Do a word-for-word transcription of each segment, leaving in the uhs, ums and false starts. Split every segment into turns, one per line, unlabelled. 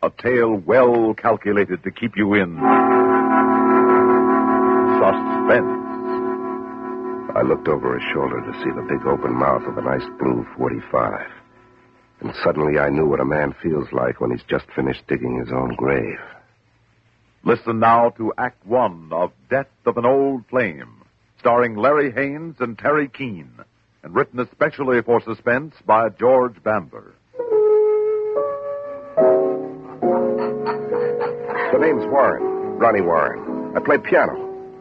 A tale well calculated to keep you in suspense.
I looked over his shoulder to see the big open mouth of a nice blue forty-five. And suddenly I knew what a man feels like when he's just finished digging his own grave.
Listen now to Act One of Death of an Old Flame, starring Larry Haynes and Terry Keane, and written especially for Suspense by George Bandler.
The name's Warren, Ronnie Warren. I play piano.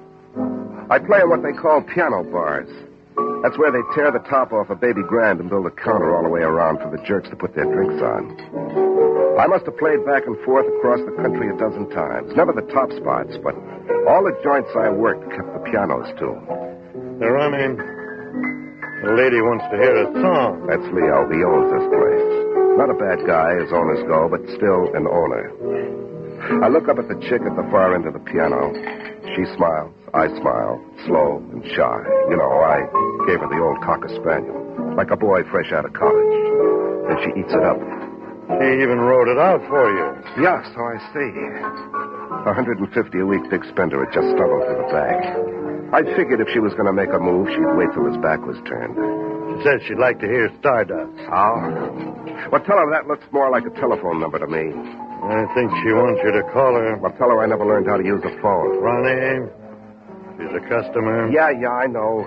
I play in what they call piano bars. That's where they tear the top off a baby grand and build a counter all the way around for the jerks to put their drinks on. I must have played back and forth across the country a dozen times. Never the top spots, but all the joints I worked kept the pianos tuned.
Hey, Ronnie, the lady wants to hear a song.
That's Leo. He owns this place. Not a bad guy, as owners go, but still an owner. I look up at the chick at the far end of the piano. She smiles. I smile, slow and shy. You know, I gave her the old Cocker Spaniel, like a boy fresh out of college. And she eats it up.
She even wrote it out for you.
Yeah, so I see. one hundred fifty a week big spender had just stumbled through the bag. I figured if she was going to make a move, she'd wait till his back was turned.
She said she'd like to hear Stardust.
Oh? Well, tell her that looks more like a telephone number to me.
I think she wants you to call her.
Well, tell her I never learned how to use a phone.
Ronnie, she's a customer.
Yeah, yeah, I know.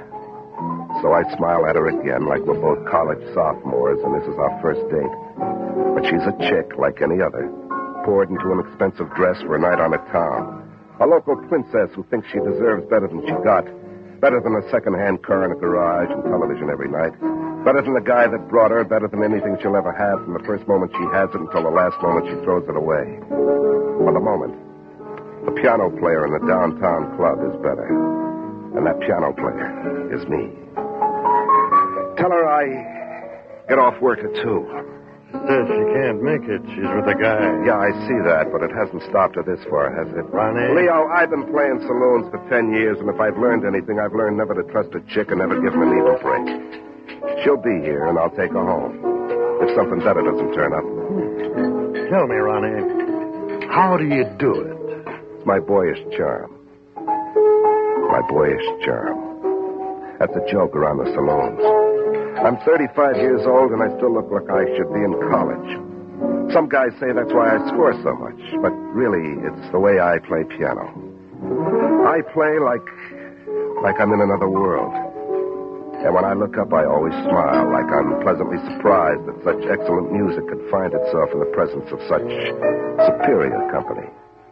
So I smile at her again like we're both college sophomores and this is our first date. But she's a chick like any other, poured into an expensive dress for a night on a town. A local princess who thinks she deserves better than she got. Better than a second-hand car in a garage and television every night. Better than the guy that brought her. Better than anything she'll ever have from the first moment she has it until the last moment she throws it away. For the moment, the piano player in the downtown club is better. And that piano player is me. Tell her I get off work at two.
She says she can't make it. She's with a guy.
Yeah, I see that, but it hasn't stopped her this far, has it?
Ronnie?
Leo, I've been playing saloons for ten years, and if I've learned anything, I've learned never to trust a chick and never give her a needle break. She'll be here, and I'll take her home. If something better doesn't turn up.
Tell me, Ronnie, how do you do it?
It's my boyish charm. My boyish charm. That's a joke around the saloons. I'm thirty-five years old, and I still look like I should be in college. Some guys say that's why I score so much, but really, it's the way I play piano. I play like, like I'm in another world. And when I look up, I always smile, like I'm pleasantly surprised that such excellent music could find itself in the presence of such superior company.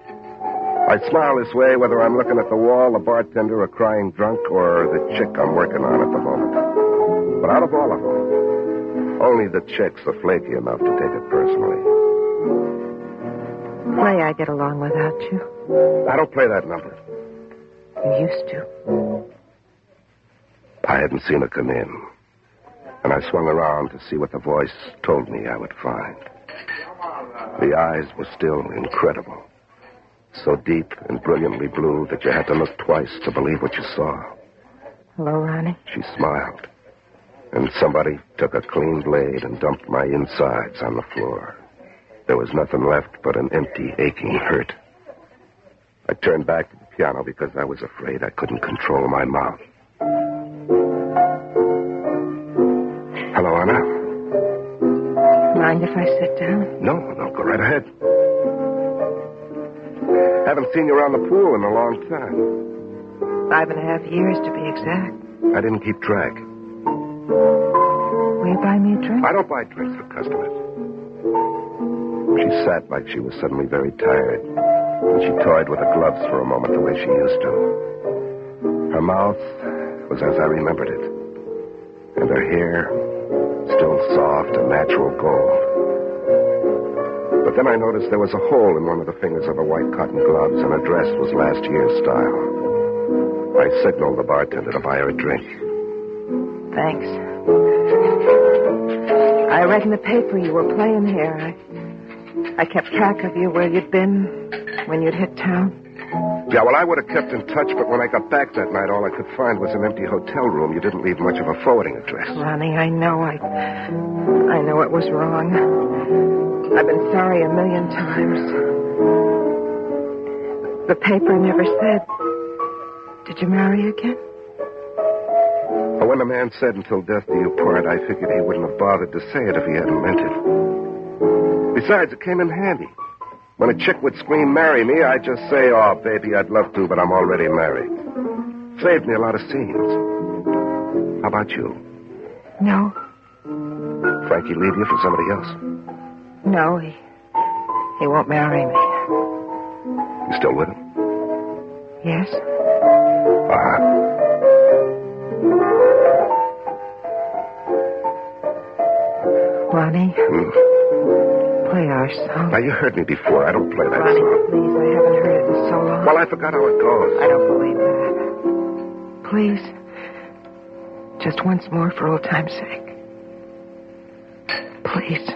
I smile this way whether I'm looking at the wall, the bartender, a crying drunk, or the chick I'm working on at the moment. But out of all of them, only the chicks are flaky enough to take it personally.
Play I get along without you.
I don't play that number.
You used to.
I hadn't seen her come in, and I swung around to see what the voice told me I would find. The eyes were still incredible, so deep and brilliantly blue that you had to look twice to believe what you saw.
Hello, Ronnie.
She smiled, and somebody took a clean blade and dumped my insides on the floor. There was nothing left but an empty, aching hurt. I turned back to the piano because I was afraid I couldn't control my mouth. Hello, Anna.
Mind if I sit down?
No, no, go right ahead. Haven't seen you around the pool in a long time.
Five and a half years, to be exact.
I didn't keep track.
Will you buy me a drink?
I don't buy drinks for customers. She sat like she was suddenly very tired, and she toyed with the gloves for a moment the way she used to. Her mouth was as I remembered it, and her hair still soft and natural gold. But then I noticed there was a hole in one of the fingers of her white cotton gloves, and her dress was last year's style. I signaled the bartender to buy her a drink.
Thanks. I read in the paper you were playing here. I, I kept track of you, where you'd been, when you'd hit town.
Yeah, well, I would have kept in touch, but when I got back that night, all I could find was an empty hotel room. You didn't leave much of a forwarding address.
Ronnie, I know. I, I know it was wrong. I've been sorry a million times. The paper never said. Did you marry again?
Well, when a man said until death do you part, I figured he wouldn't have bothered to say it if he hadn't meant it. Besides, it came in handy. When a chick would scream, marry me, I'd just say, oh, baby, I'd love to, but I'm already married. Saved me a lot of scenes. How about you?
No.
Frankie leave you for somebody else?
No, he... he won't marry me.
You still with him?
Yes?
Uh-huh.
Ronnie,
Hmm.
play our song.
Now, you heard me before. I don't play that
Ronnie,
song.
please, I haven't heard it in so long.
Well, I forgot how it goes.
I don't believe that. Please. Just once more for old time's sake. Please.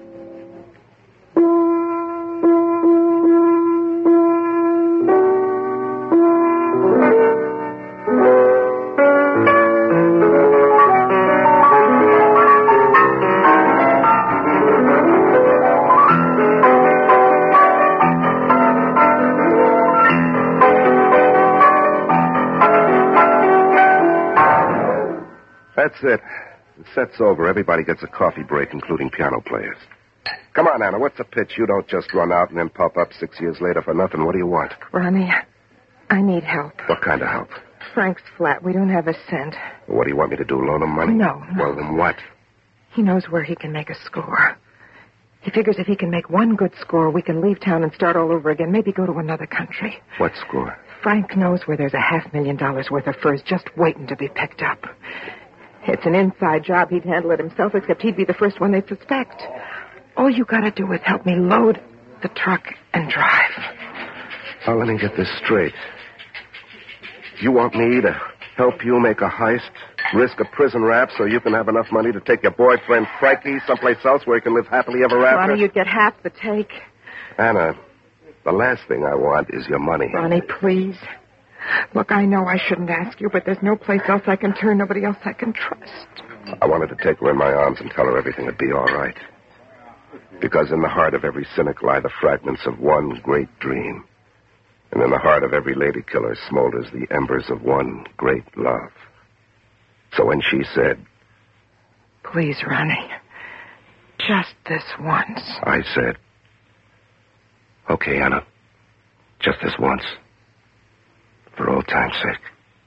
That's it. The set's over. Everybody gets a coffee break, including piano players. Come on, Anna. What's the pitch? You don't just run out and then pop up six years later for nothing. What do you want?
Ronnie, I need help.
What kind of help?
Frank's flat. We don't have a cent.
What do you want me to do, loan him money?
No, no.
Well, then what?
He knows where he can make a score. He figures if he can make one good score, we can leave town and start all over again, maybe go to another country.
What score?
Frank knows where there's a half million dollars worth of furs just waiting to be picked up. It's an inside job. He'd handle it himself, except he'd be the first one they'd suspect. All you gotta do is help me load the truck and drive.
Now, let me get this straight. You want me to help you make a heist, risk a prison rap so you can have enough money to take your boyfriend Frankie someplace else where he can live happily ever after?
Ronnie, you'd get half the take.
Anna, the last thing I want is your money.
Ronnie, please. Look, I know I shouldn't ask you, but there's no place else I can turn, nobody else I can trust.
I wanted to take her in my arms and tell her everything would be all right. Because in the heart of every cynic lie the fragments of one great dream. And in the heart of every lady killer smolders the embers of one great love. So when she said,
Please, Ronnie, just this once.
I said, okay, Anna, just this once. For old time's sake.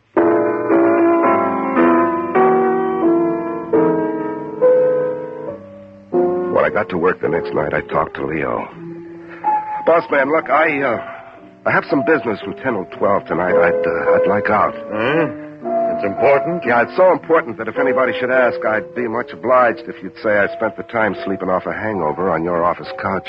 When I got to work the next night, I talked to Leo. Boss man, look, I, uh, I have some business from ten till twelve tonight. I'd, uh, I'd like out.
Huh? It's important?
Yeah, it's so important that if anybody should ask, I'd be much obliged if you'd say I spent the time sleeping off a hangover on your office couch.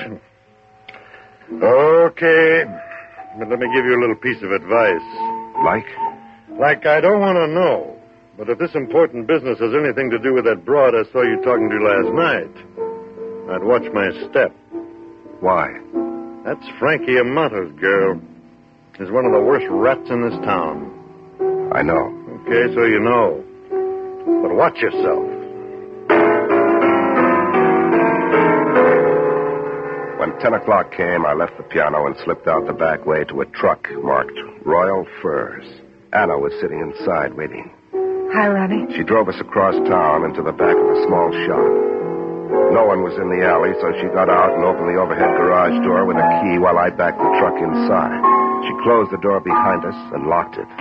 Okay. But let me give you a little piece of advice.
Like?
Like I don't want to know, but if this important business has anything to do with that broad I saw you talking to last night, I'd watch my step.
Why?
That's Frankie Amato's girl. She's one of the worst rats in this town.
I know.
Okay, so you know. But watch yourself.
When ten o'clock came, I left the piano and slipped out the back way to a truck marked Royal Furs. Anna was sitting inside waiting.
Hi, Ronnie.
She drove us across town into the back of a small shop. No one was in the alley, so she got out and opened the overhead garage door with a key while I backed the truck inside. She closed the door behind us and locked it.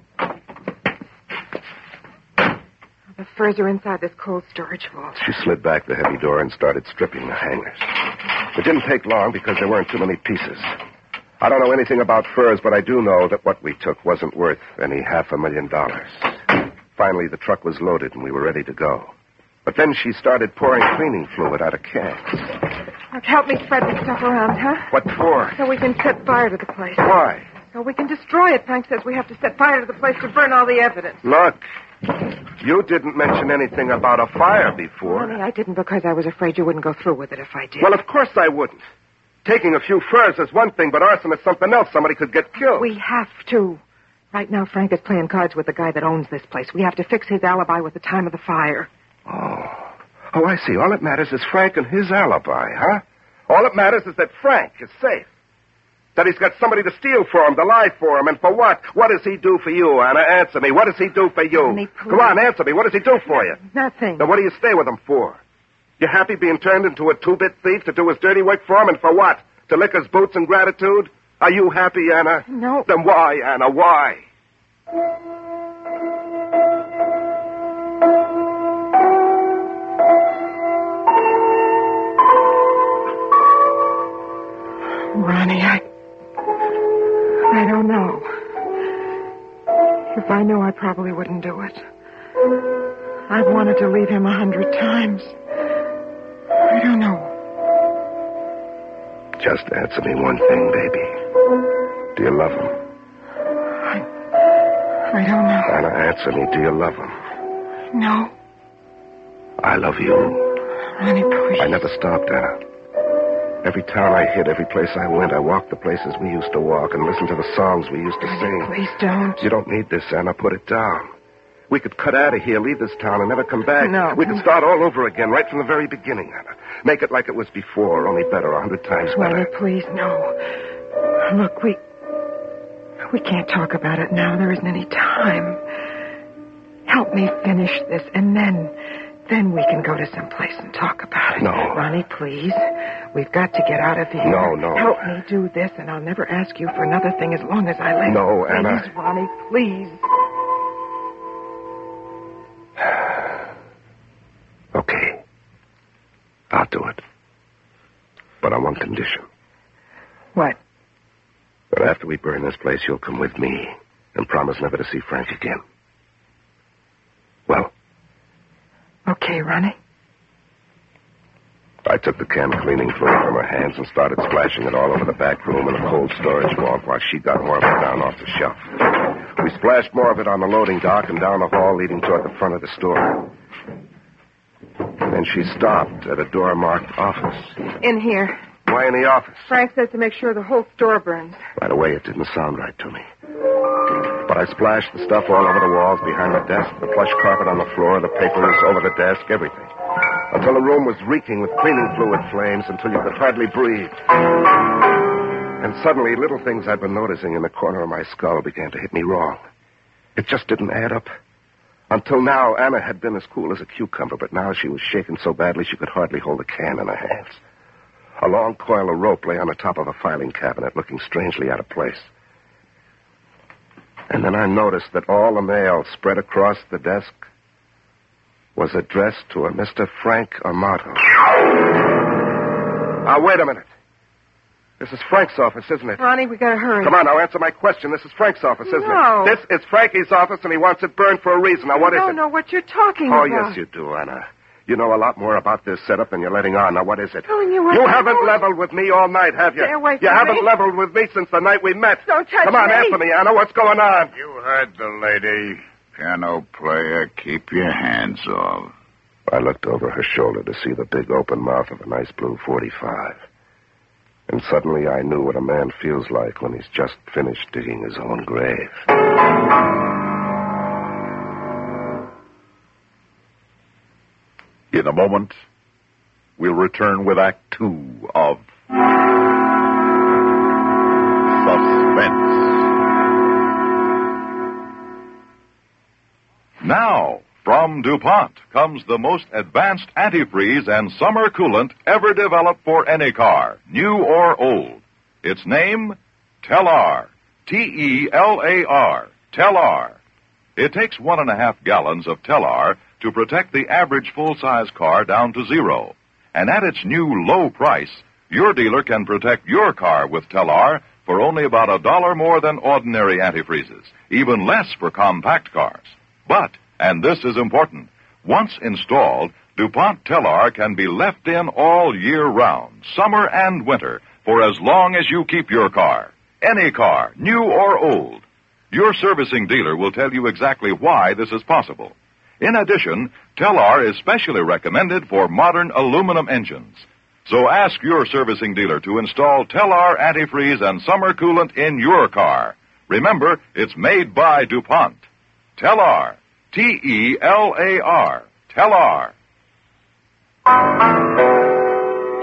The furs are inside this cold storage vault.
She slid back the heavy door and started stripping the hangers. It didn't take long because there weren't too many pieces. I don't know anything about furs, but I do know that what we took wasn't worth any half a million dollars. Finally, the truck was loaded and we were ready to go. But then she started pouring cleaning fluid out of cans.
Look, help me spread this stuff around, huh?
What for?
So we can set fire to the place.
Why?
So we can destroy it. Frank says we have to set fire to the place to burn all the evidence.
Look, you didn't mention anything about a fire before.
Honey, I didn't because I was afraid you wouldn't go through with it if I did.
Well, of course I wouldn't. Taking a few furs is one thing, but arson is something else. Somebody could get killed.
We have to. Right now, Frank is playing cards with the guy that owns this place. We have to fix his alibi with the time of the fire.
Oh. Oh, I see. All that matters is Frank and his alibi, huh? All that matters is that Frank is safe. That he's got somebody to steal for him, to lie for him, and for what? What does he do for you, Anna? Answer me. What does he do for you?
Ronnie, please.
Come on, answer me. What does he do for you?
Nothing.
Then what do you stay with him for? You happy being turned into a two-bit thief to do his dirty work for him, and for what? To lick his boots in gratitude? Are you happy, Anna?
No.
Then why, Anna? Why?
Ronnie, I... I don't know. If I knew, I probably wouldn't do it. I've wanted to leave him a hundred times. I don't know.
Just answer me one thing, baby. Do you love him?
I... I don't know.
Anna, answer me. Do you love him?
No.
I love you.
Ronnie, please.
I never stopped, Anna. Every town I hit, every place I went, I walked the places we used to walk and listened to the songs we used to
Ronnie,
sing.
please don't.
You don't need this, Anna. Put it down. We could cut out of here, leave this town, and never come back.
No.
We could start all over again, right from the very beginning, Anna. Make it like it was before, only better, a hundred times
Ronnie,
better.
please, no. Look, we... We can't talk about it now. There isn't any time. Help me finish this, and then... Then we can go to some place and talk about it.
No.
Ronnie, please. We've got to get out of here.
No, no.
Help me do this, and I'll never ask you for another thing as long as I live.
No,
please,
Anna.
Ronnie, please.
Okay. I'll do it. But on one condition.
What?
That after we burn this place, you'll come with me and promise never to see Frank again. Well...
Okay, Ronnie.
I took the can of cleaning fluid from her hands and started splashing it all over the back room and the cold storage vault while she got more of it down off the shelf. We splashed more of it on the loading dock and down the hall leading toward the front of the store. And then she stopped at a door marked office.
In here.
Why in the office?
Frank says to make sure the whole store burns.
Right away, it didn't sound right to me. But I splashed the stuff all over the walls, behind the desk, the plush carpet on the floor, the papers over the desk, everything. Until the room was reeking with cleaning fluid flames, until you could hardly breathe. And suddenly, little things I'd been noticing in the corner of my skull began to hit me wrong. It just didn't add up. Until now, Anna had been as cool as a cucumber, but now she was shaken so badly she could hardly hold a can in her hands. A long coil of rope lay on the top of a filing cabinet, looking strangely out of place. And then I noticed that all the mail spread across the desk was addressed to a Mister Frank Amato. Now, wait a minute. This is Frank's office, isn't it?
Ronnie, we gotta hurry.
Come on, now, answer my question. This is Frank's office, isn't
No.
it? This is Frankie's office, and he wants it burned for a reason. Now, what
I
is
don't
it?
know what you're talking
Oh,
about.
yes, you do, Anna. You know a lot more about this setup than you're letting on. Now, what is it?
Telling you what
You
I
haven't
know.
leveled with me all night, have you?
Stay away
You
from
haven't
me.
leveled with me since the night we met.
Don't touch
Come on,
me.
answer me, Anna. What's going on?
You heard the lady. Piano player, keep your hands off.
I looked over her shoulder to see the big open mouth of a nice blue forty-five. And suddenly I knew what a man feels like when he's just finished digging his own grave.
In a moment, we'll return with Act Two of Suspense. Now, from DuPont comes the most advanced antifreeze and summer coolant ever developed for any car, new or old. Its name, Telar. T E L A R. Telar. It takes one and a half gallons of Telar to protect the average full-size car down to zero. And at its new low price, your dealer can protect your car with Telar for only about a dollar more than ordinary antifreezes, even less for compact cars. But, and this is important, once installed, DuPont Telar can be left in all year round, summer and winter, for as long as you keep your car. Any car, new or old. Your servicing dealer will tell you exactly why this is possible. In addition, Telar is specially recommended for modern aluminum engines. So ask your servicing dealer to install Telar antifreeze and summer coolant in your car. Remember, it's made by DuPont. Telar. T E L A R. Telar.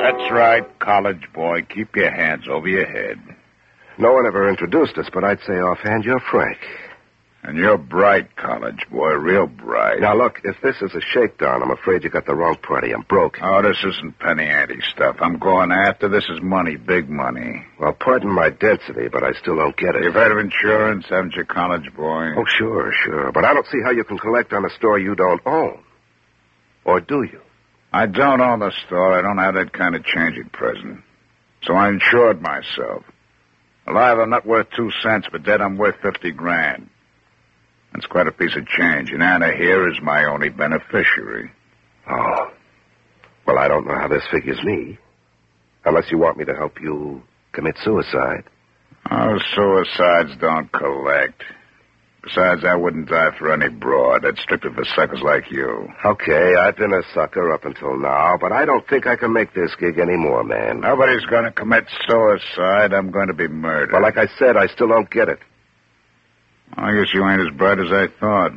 That's right, college boy. Keep your hands over your head.
No one ever introduced us, but I'd say offhand you're Frank.
And you're bright, college boy, real bright.
Now, look, if this is a shakedown, I'm afraid you got the wrong party. I'm broke.
Oh, this isn't penny ante stuff. I'm going after. This is money, big money.
Well, pardon my density, but I still don't get it.
You've heard of insurance, haven't you, college boy?
Oh, sure, sure. But I don't see how you can collect on a store you don't own. Or do you?
I don't own the store. I don't have that kind of change at present. So I insured myself. Alive, I'm not worth two cents, but dead, I'm worth fifty grand. That's quite a piece of change, and Anna here is my only beneficiary.
Oh. Well, I don't know how this figures me. Unless you want me to help you commit suicide.
Oh, suicides don't collect. Besides, I wouldn't die for any broad. That's strictly for suckers like you.
Okay, I've been a sucker up until now, but I don't think I can make this gig anymore, man.
Nobody's going to commit suicide. I'm going to be murdered.
Well, like I said, I still don't get it.
I guess you ain't as bright as I thought.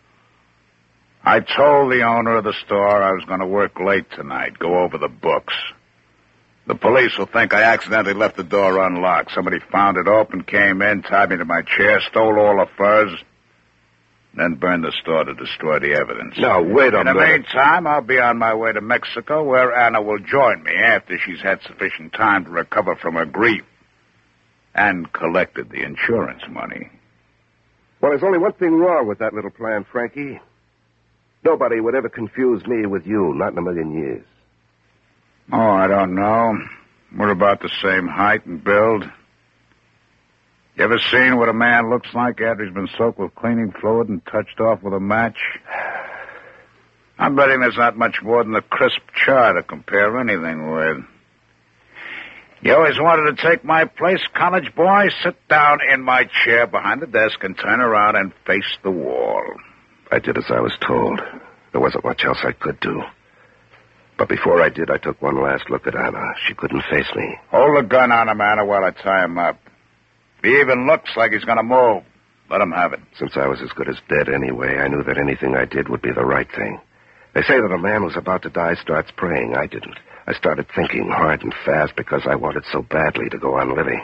I told the owner of the store I was going to work late tonight, go over the books. The police will think I accidentally left the door unlocked. Somebody found it open, came in, tied me to my chair, stole all the furs, then burned the store to destroy the evidence.
Now, wait a
minute. In the
minute.
meantime, I'll be on my way to Mexico, where Anna will join me after she's had sufficient time to recover from her grief and collected the insurance money.
Well, there's only one thing wrong with that little plan, Frankie. Nobody would ever confuse me with you, not in a million years.
Oh, I don't know. We're about the same height and build. You ever seen what a man looks like after he's been soaked with cleaning fluid and touched off with a match? I'm betting there's not much more than a crisp char to compare anything with. You always wanted to take my place, college boy? Sit down in my chair behind the desk and turn around and face the wall.
I did as I was told. There wasn't much else I could do. But before I did, I took one last look at Anna. She couldn't face me.
Hold the gun on him, Anna, while I tie him up. He even looks like he's going to move. Let him have it.
Since I was as good as dead anyway, I knew that anything I did would be the right thing. They say that a man who's about to die starts praying. I didn't. I started thinking hard and fast because I wanted so badly to go on living.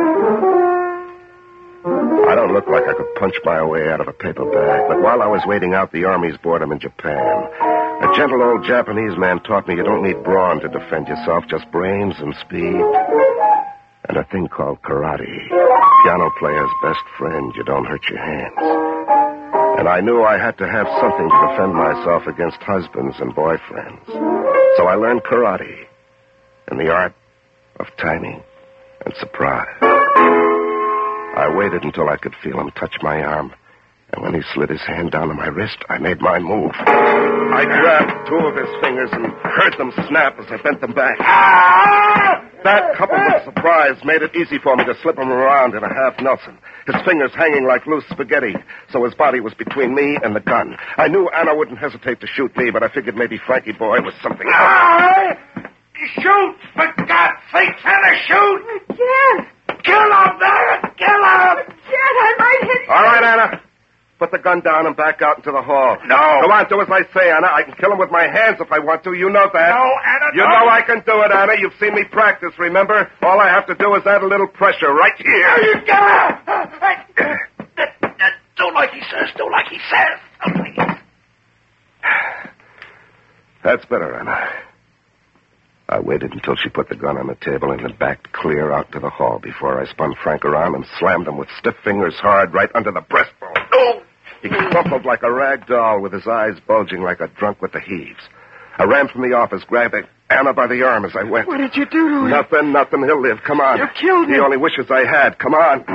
I don't look like I could punch my way out of a paper bag, but while I was waiting out the Army's boredom in Japan, a gentle old Japanese man taught me you don't need brawn to defend yourself, just brains and speed. And a thing called karate. Piano player's best friend. You don't hurt your hands. And I knew I had to have something to defend myself against husbands and boyfriends. So I learned karate and the art of timing and surprise. I waited until I could feel him touch my arm. And when he slid his hand down on my wrist, I made my move. I grabbed two of his fingers and heard them snap as I bent them back. Ah! That, coupled with surprise, made it easy for me to slip him around in a half Nelson, his fingers hanging like loose spaghetti, so his body was between me and the gun. I knew Anna wouldn't hesitate to shoot me, but I figured maybe Frankie boy was something else.
Ah! Shoot! For God's sake, Anna, shoot!
Yes!
Kill him, Anna! Kill him!
Dad, I might hit you.
All right, Anna. Put the gun down and back out into the hall.
No.
Come on, do as I say, Anna. I can kill him with my hands if I want to. You know that.
No, Anna,
You
no.
know I can do it, Anna. You've seen me practice, remember? All I have to do is add a little pressure right here.
You go! Do like he says. Do like he says.
That's better, Anna. I waited until she put the gun on the table and then backed clear out to the hall before I spun Frank around and slammed him with stiff fingers hard right under the breastbone.
Oh!
He crumpled like a rag doll with his eyes bulging like a drunk with the heaves. I ran from the office, grabbing Anna by the arm as I went.
What did you do to him?
Nothing, nothing. He'll live. Come on.
You killed him.
He only wishes I had. Come on.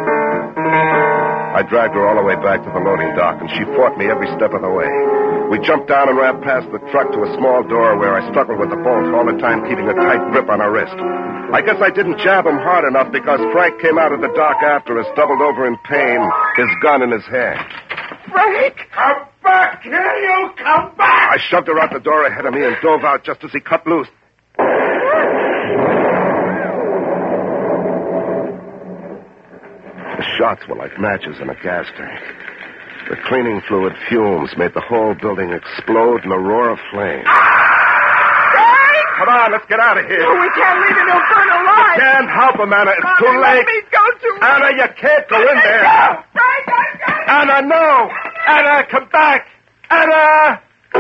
I dragged her all the way back to the loading dock, and she fought me every step of the way. We jumped down and ran past the truck to a small door where I struggled with the bolt, all the time keeping a tight grip on her wrist. I guess I didn't jab him hard enough because Frank came out of the dock after us, doubled over in pain, his gun in his hand.
Frank!
Come back here, you! Come back!
I shoved her out the door ahead of me and dove out just as he cut loose. The shots were like matches in a gas tank. The cleaning fluid fumes made the whole building explode in a roar of flame.
Frank!
Come on, let's get out of here.
Oh, we can't leave him. He'll burn alive.
Can't help him, Anna. It's
Mommy,
too late.
Let me go to him.
Anna, you can't go in there.
Go. Frank, I got it.
Anna, no. Anna, come back. Anna!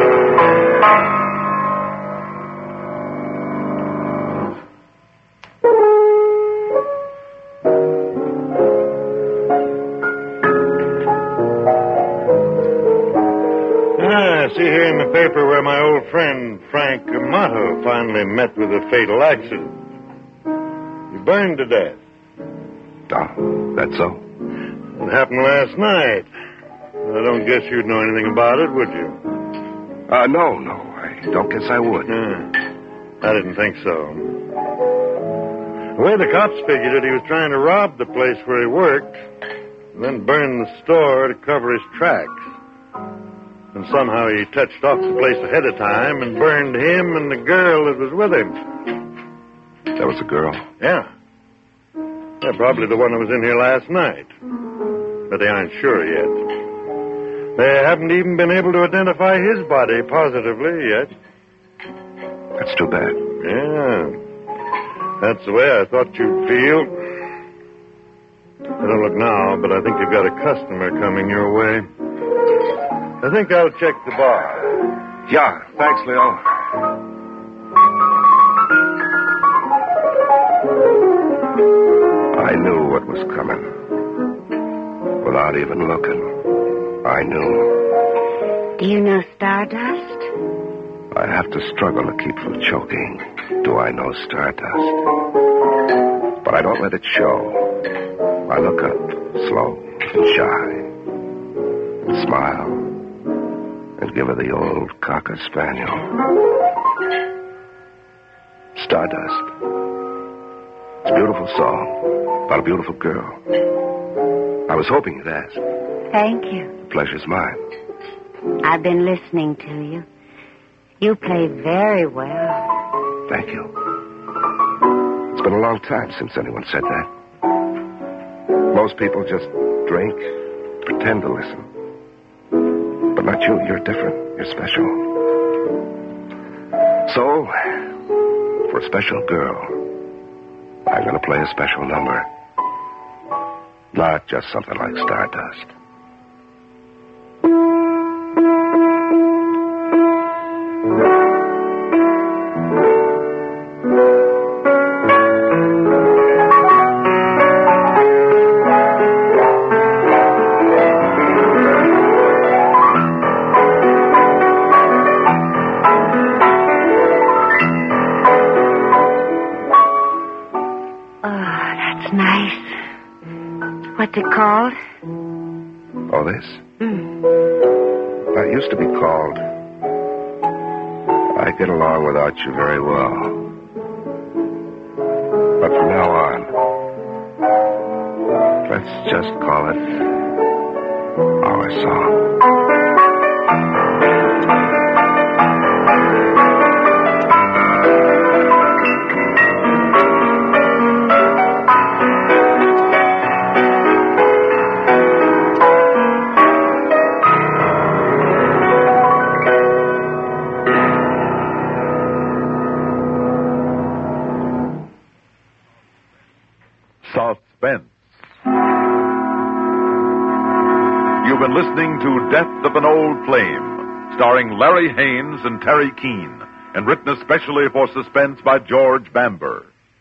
Ah, I see here in the paper where my old friend Frank Amato finally met with a fatal accident. He burned to death.
Oh, that's so?
It happened last night. I don't guess you'd know anything about it, would you?
Uh, no, no. I don't guess I would.
Uh, I didn't think so. The way the cops figured it, he was trying to rob the place where he worked, and then burn the store to cover his tracks. And somehow he touched off the place ahead of time and burned him and the girl that was with him.
That was a girl?
Yeah. Yeah, probably the one that was in here last night. But they aren't sure yet. They haven't even been able to identify his body positively yet.
That's too bad.
Yeah. That's the way I thought you'd feel. I don't look now, but I think you've got a customer coming your way. I think I'll check the bar.
Yeah, thanks, Leo. I knew what was coming. Without even looking. I knew.
Do you know Stardust?
I have to struggle to keep from choking. Do I know Stardust? But I don't let it show. I look up, slow and shy, and smile, and give her the old cocker spaniel. Stardust. It's a beautiful song about a beautiful girl. I was hoping you'd ask.
Thank you.
The pleasure's mine.
I've been listening to you. You play very well.
Thank you. It's been a long time since anyone said that. Most people just drink, pretend to listen. But not you. You're different. You're special. So, for a special girl, I'm going to play a special number. Not just something like Stardust.
What's it called?
Oh, this?
Mm.
Uh, it used to be called I Get Along Without You Very Well. But from now on, let's just call it our song.
Suspense. You've been listening to Death of an Old Flame, starring Larry Haynes and Terry Keane, and written especially for Suspense by George Bamber.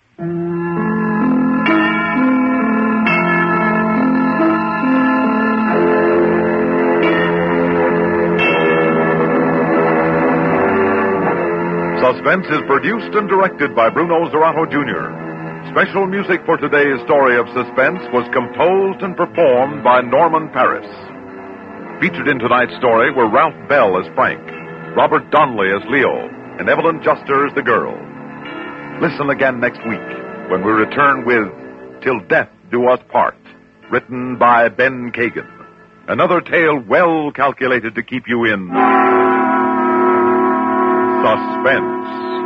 Suspense is produced and directed by Bruno Zerato Junior Special music for today's story of suspense was composed and performed by Norman Paris. Featured in tonight's story were Ralph Bell as Frank, Robert Donnelly as Leo, and Evelyn Juster as the girl. Listen again next week when we return with Till Death Do Us Part, written by Ben Kagan. Another tale well calculated to keep you in suspense.